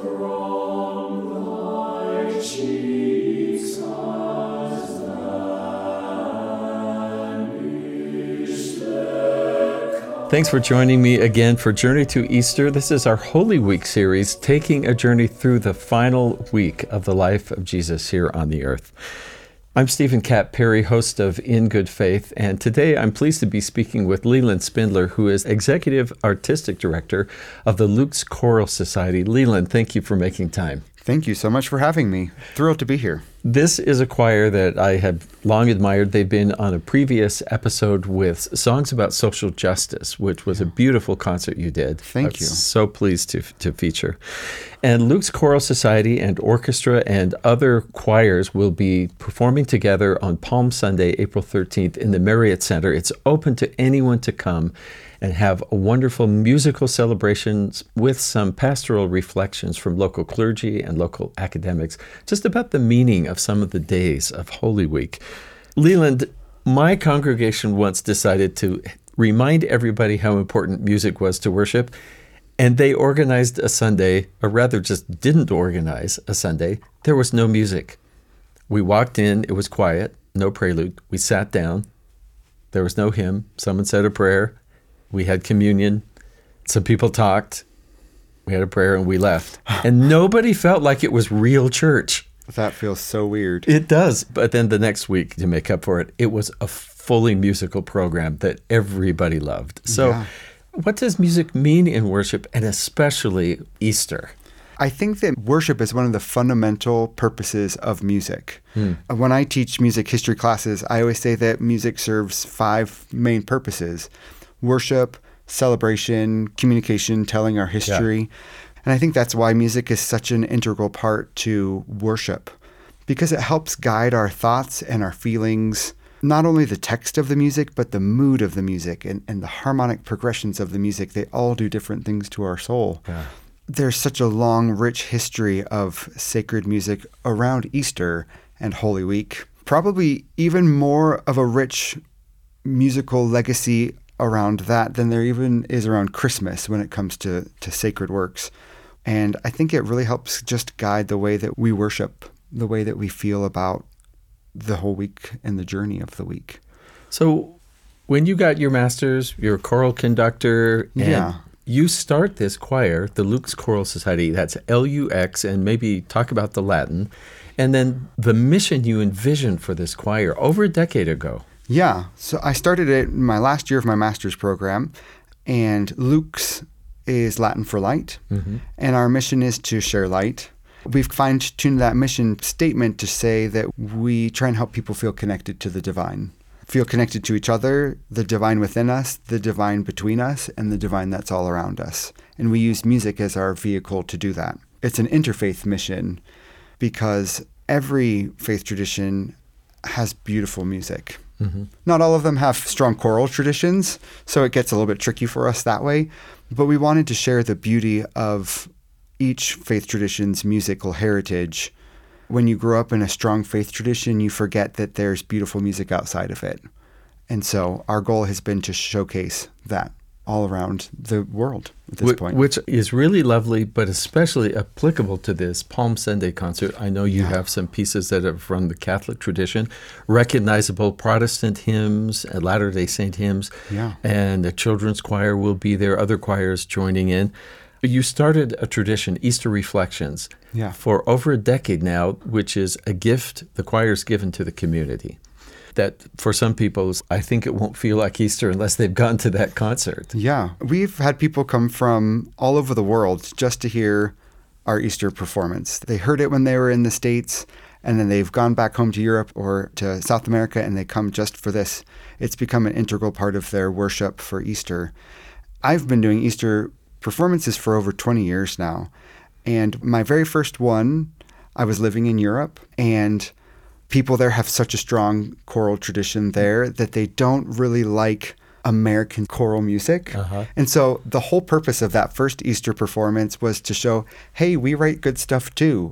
Thanks for joining me again for Journey to Easter. This is our Holy Week series, taking a journey through the final week of the life of Jesus here on the earth. I'm Stephen Catt Perry, host of In Good Faith, and today I'm pleased to be speaking with Leland Spindler, who is Executive Artistic Director of the Luke's Choral Society. Leland, thank you for making time. Thank you so much for having me. Thrilled to be here. This is a choir that I have long admired. They've been on a previous episode with Songs About Social Justice, which was a beautiful concert you did. Thank you. So pleased to feature. And Luke's Choral Society and Orchestra and other choirs will be performing together on Palm Sunday, April 13th in the Marriott Center. It's open to anyone to come and have a wonderful musical celebrations with some pastoral reflections from local clergy and local academics, just about the meaning of some of the days of Holy Week. Leland, my congregation once decided to remind everybody how important music was to worship, and they organized a Sunday, or rather just didn't organize a Sunday. There was no music. We walked in, it was quiet, no prelude. We sat down. There was no hymn. Someone said a prayer. We had communion. Some people talked. We had a prayer and we left. And nobody felt like it was real church. That feels so weird. It does. But then the next week, to make up for it, it was a fully musical program that everybody loved. So What does music mean in worship, and especially Easter? I think that worship is one of the fundamental purposes of music. When I teach music history classes, I always say that music serves 5 main purposes: worship, celebration, communication, telling our history. Yeah. And I think that's why music is such an integral part to worship, because it helps guide our thoughts and our feelings, not only the text of the music, but the mood of the music and the harmonic progressions of the music. They all do different things to our soul. Yeah. There's such a long, rich history of sacred music around Easter and Holy Week, probably even more of a rich musical legacy around that than there even is around Christmas when it comes to sacred works. And I think it really helps just guide the way that we worship, the way that we feel about the whole week and the journey of the week. So when you got your master's, you're a choral conductor, and you start this choir, the Luke's Choral Society, that's L-U-X, and maybe talk about the Latin, and then the mission you envisioned for this choir over a decade ago. Yeah. So I started it in my last year of my master's program, and Luke's is Latin for light, and our mission is to share light. We've fine-tuned that mission statement to say that we try and help people feel connected to the divine, feel connected to each other, the divine within us, the divine between us, and the divine that's all around us. And we use music as our vehicle to do that. It's an interfaith mission because every faith tradition has beautiful music. Not all of them have strong choral traditions, so it gets a little bit tricky for us that way. But we wanted to share the beauty of each faith tradition's musical heritage. When you grow up in a strong faith tradition, you forget that there's beautiful music outside of it. And so our goal has been to showcase that all around the world at this point. Which is really lovely, but especially applicable to this Palm Sunday concert. I know you have some pieces that are from the Catholic tradition, recognizable Protestant hymns, and Latter-day Saint hymns, and the children's choir will be there, other choirs joining in. You started a tradition, Easter Reflections, for over a decade now, which is a gift the choir's given to the community. That for some people, I think it won't feel like Easter unless they've gone to that concert. Yeah. We've had people come from all over the world just to hear our Easter performance. They heard it when they were in the States, and then they've gone back home to Europe or to South America, and they come just for this. It's become an integral part of their worship for Easter. I've been doing Easter performances for over 20 years now. And my very first one, I was living in Europe, and people there have such a strong choral tradition there that they don't really like American choral music. And so the whole purpose of that first Easter performance was to show, hey, we write good stuff too.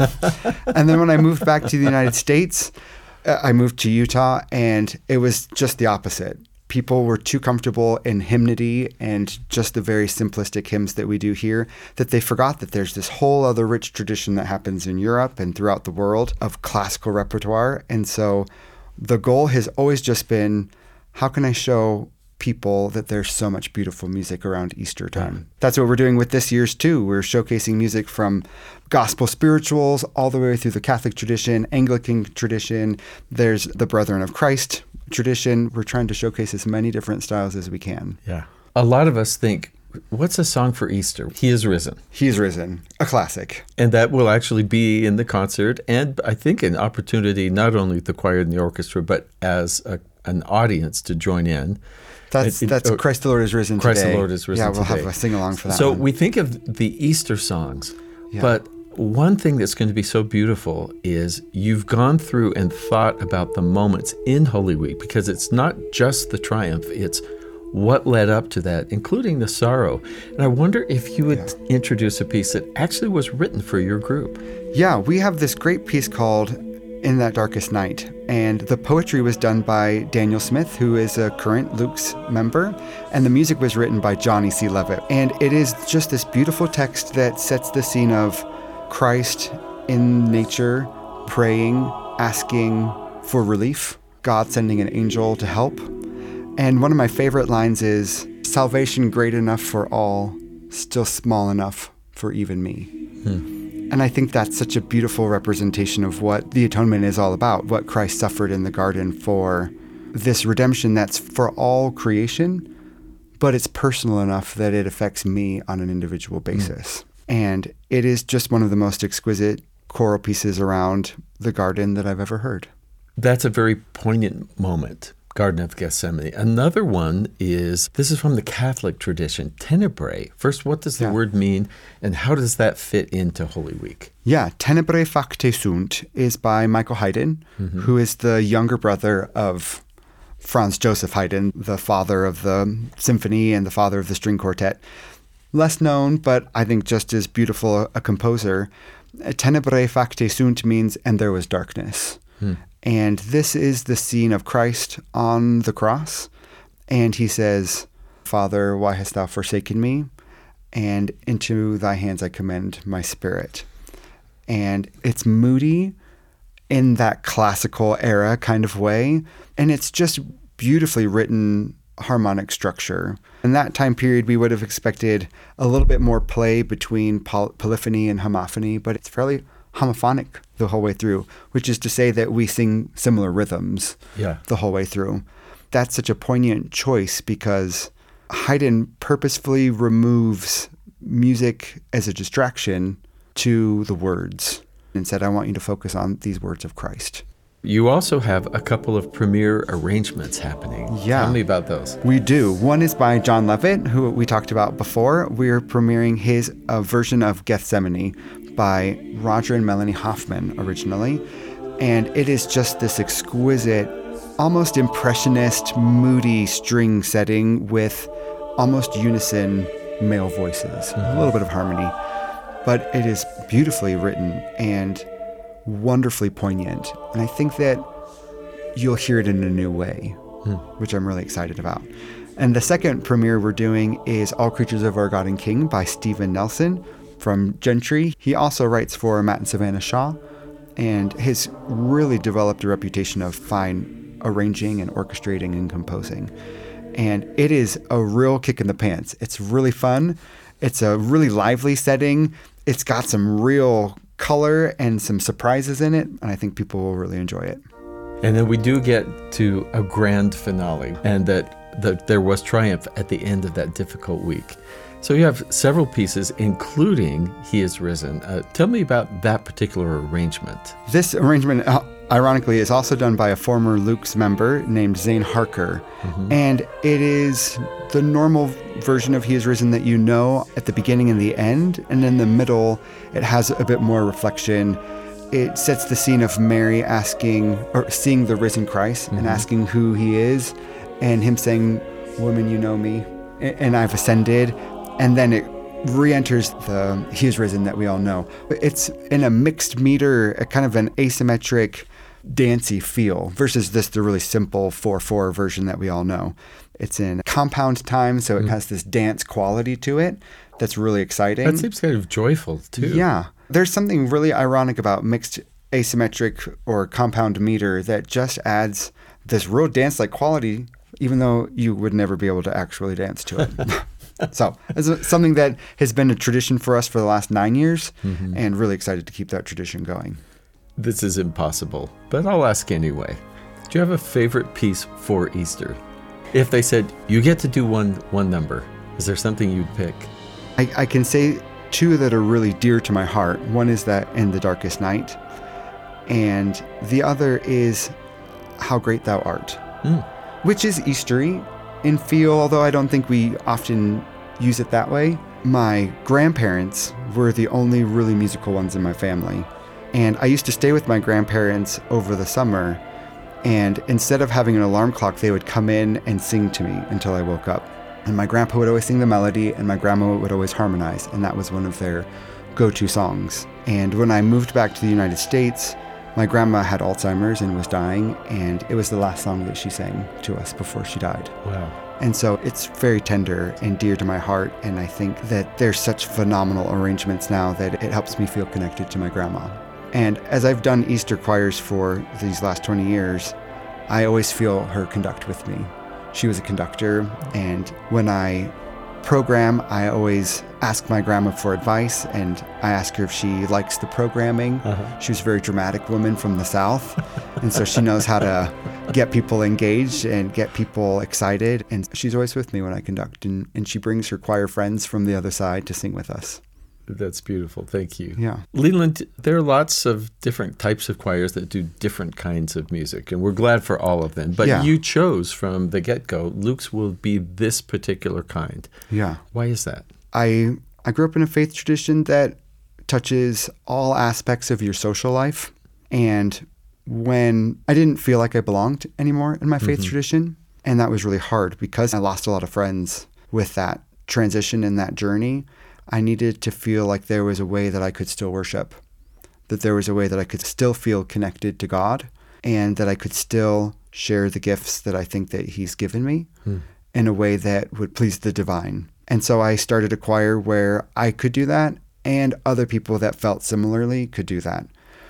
And then when I moved back to the United States, I moved to Utah, and it was just the opposite. people were too comfortable in hymnody and just the very simplistic hymns that we do here, that they forgot that there's this whole other rich tradition that happens in Europe and throughout the world of classical repertoire. And so the goal has always just been, how can I show people that there's so much beautiful music around Easter time? Yeah. That's what we're doing with this year's too. We're showcasing music from gospel spirituals all the way through the Catholic tradition, Anglican tradition. There's the Brethren of Christ tradition. We're trying to showcase as many different styles as we can. Yeah. A lot of us think, what's a song for Easter? He is risen. He is risen, a classic. And that will actually be in the concert, and I think an opportunity not only the choir and the orchestra, but as an audience to join in. That's Christ the Lord is risen Christ today. the Lord is risen today. Yeah, we'll today. have a sing-along for that So one. we think of the Easter songs, Yeah. but one thing that's going to be so beautiful is you've gone through and thought about the moments in Holy Week, because it's not just the triumph, it's what led up to that, including the sorrow. And I wonder if you would introduce a piece that actually was written for your group. Yeah, we have this great piece called In That Darkest Night, and the poetry was done by Daniel Smith, who is a current Luke's member, and the music was written by Johnny C. Levitt. And it is just this beautiful text that sets the scene of Christ in nature, praying, asking for relief, God sending an angel to help. And one of my favorite lines is, "Salvation great enough for all, still small enough for even me." And I think that's such a beautiful representation of what the atonement is all about, what Christ suffered in the garden for, this redemption that's for all creation, but it's personal enough that it affects me on an individual basis. And it is just one of the most exquisite choral pieces around the garden that I've ever heard. That's a very poignant moment, Garden of Gethsemane. Another one is, this is from the Catholic tradition, Tenebrae. First, what does the word mean, and how does that fit into Holy Week? Yeah, Tenebrae facte sunt is by Michael Haydn, who is the younger brother of Franz Joseph Haydn, the father of the symphony and the father of the string quartet. Less known, but I think just as beautiful a composer. Tenebrae facte sunt means, and there was darkness. And this is the scene of Christ on the cross. And he says, "Father, why hast thou forsaken me? And into thy hands I commend my spirit." And it's moody in that classical era kind of way. And it's just beautifully written harmonic structure. In that time period, we would have expected a little bit more play between polyphony and homophony, but it's fairly homophonic the whole way through, which is to say that we sing similar rhythms the whole way through. That's such a poignant choice because Haydn purposefully removes music as a distraction to the words and said, I want you to focus on these words of Christ. You also have a couple of premiere arrangements happening. Yeah. Tell me about those. We do. One is by John Levitt, who we talked about before. We're premiering his version of Gethsemane by Roger and Melanie Hoffman originally. And it is just this exquisite, almost impressionist, moody string setting with almost unison male voices, a little bit of harmony. But it is beautifully written and wonderfully poignant. And I think that you'll hear it in a new way, which I'm really excited about. And the second premiere we're doing is All Creatures of Our God and King by Stephen Nelson from Gentry. He also writes for Matt and Savannah Shaw and has really developed a reputation of fine arranging and orchestrating and composing. And it is a real kick in the pants. It's really fun. It's a really lively setting. It's got some real color and some surprises in it, and I think people will really enjoy it. And then we do get to a grand finale, and that there was triumph at the end of that difficult week. So you have several pieces, including He is Risen. Tell me about that particular arrangement. This arrangement, ironically, is also done by a former Luke's member named Zane Harker. And it is the normal version of He is Risen that you know at the beginning and the end. And in the middle, it has a bit more reflection. It sets the scene of Mary asking, or seeing the risen Christ and asking who he is, and him saying, "Woman, you know me, and I've ascended." And then it re-enters the He is Risen that we all know. It's in a mixed meter, a kind of an asymmetric dancey feel versus the really simple 4/4 version that we all know. It's in compound time, so it has this dance quality to it that's really exciting. That seems kind of joyful, too. Yeah. There's something really ironic about mixed asymmetric or compound meter that just adds this real dance-like quality, even though you would never be able to actually dance to it. So it's something that has been a tradition for us for the last 9 years, and really excited to keep that tradition going. This is impossible, but I'll ask anyway. Do you have a favorite piece for Easter? If they said, you get to do one number, is there something you'd pick? I can say two that are really dear to my heart. One is that In the Darkest Night, and the other is How Great Thou Art, which is Eastery in feel, although I don't think we often use it that way. My grandparents were the only really musical ones in my family, and I used to stay with my grandparents over the summer, and instead of having an alarm clock, they would come in and sing to me until I woke up. And my grandpa would always sing the melody, and my grandma would always harmonize, and that was one of their go-to songs. And when I moved back to the United States, my grandma had Alzheimer's and was dying, and it was the last song that she sang to us before she died. Wow. And so it's very tender and dear to my heart, and I think that there's such phenomenal arrangements now that it helps me feel connected to my grandma. And as I've done Easter choirs for these last 20 years, I always feel her conduct with me. She was a conductor, and when I program, I always ask my grandma for advice, and I ask her if she likes the programming. She was a very dramatic woman from the South, and so she knows how to get people engaged and get people excited, and she's always with me when I conduct, and she brings her choir friends from the other side to sing with us. That's beautiful. Thank you. Yeah. Leland, there are lots of different types of choirs that do different kinds of music, and we're glad for all of them. But you chose from the get-go, Luke's will be this particular kind. Yeah. Why is that? I grew up in a faith tradition that touches all aspects of your social life. And when I didn't feel like I belonged anymore in my faith tradition, and that was really hard because I lost a lot of friends with that transition and that journey, I needed to feel like there was a way that I could still worship, that there was a way that I could still feel connected to God, and that I could still share the gifts that I think that He's given me in a way that would please the divine. And so I started a choir where I could do that, and other people that felt similarly could do that.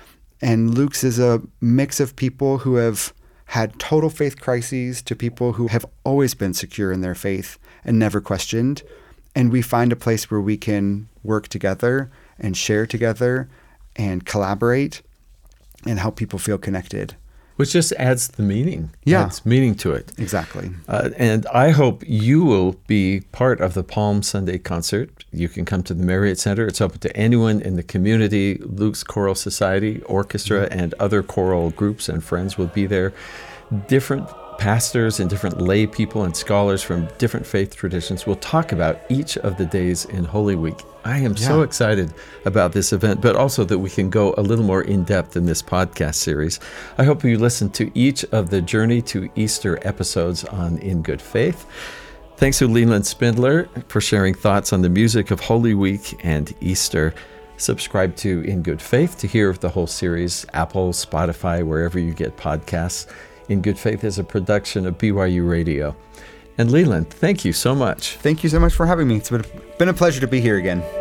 And Luke's is a mix of people who have had total faith crises to people who have always been secure in their faith and never questioned. And we find a place where we can work together and share together and collaborate and help people feel connected. Which just adds the meaning. Yeah. Adds meaning to it. Exactly. And I hope you will be part of the Palm Sunday concert. You can come to the Marriott Center. It's open to anyone in the community. Luke's Choral Society, Orchestra, and other choral groups and friends will be there. Different pastors and different lay people and scholars from different faith traditions will talk about each of the days in Holy Week. I am so excited about this event, but also that we can go a little more in depth in this podcast series. I hope you listen to each of the Journey to Easter episodes on In Good Faith. Thanks to Leland Spindler for sharing thoughts on the music of Holy Week and Easter. Subscribe to In Good Faith to hear the whole series, Apple, Spotify, wherever you get podcasts. In Good Faith is a production of BYU Radio. And Leland, thank you so much. Thank you so much for having me. It's been a pleasure to be here again.